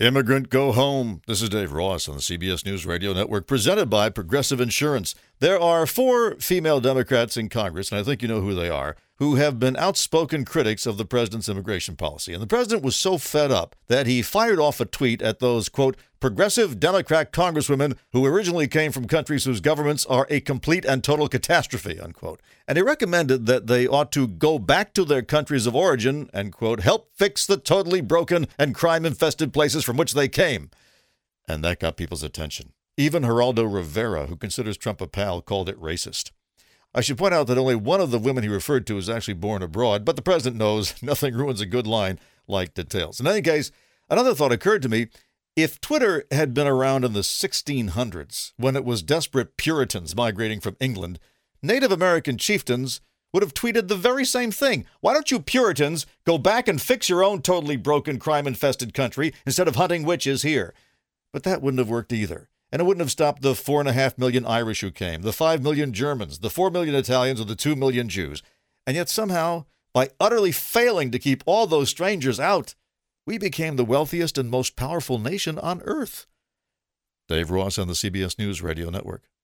Immigrant Go Home. This is Dave Ross on the CBS News Radio Network, presented by Progressive Insurance. There are 4 female Democrats in Congress, and I think you know who they are, who have been outspoken critics of the president's immigration policy. And the president was so fed up that he fired off a tweet at those, quote, progressive Democrat congresswomen who originally came from countries whose governments are a complete and total catastrophe, unquote. And he recommended that they ought to go back to their countries of origin and, quote, help fix the totally broken and crime-infested places from which they came. And that got people's attention. Even Geraldo Rivera, who considers Trump a pal, called it racist. I should point out that only one of the women he referred to was actually born abroad, but the president knows nothing ruins a good line like details. In any case, another thought occurred to me. If Twitter had been around in the 1600s, when it was desperate Puritans migrating from England, Native American chieftains would have tweeted the very same thing. Why don't you Puritans go back and fix your own totally broken, crime-infested country instead of hunting witches here? But that wouldn't have worked either. And it wouldn't have stopped the 4.5 million Irish who came, the 5 million Germans, the 4 million Italians, or the 2 million Jews. And yet somehow, by utterly failing to keep all those strangers out, we became the wealthiest and most powerful nation on earth. Dave Ross on the CBS News Radio Network.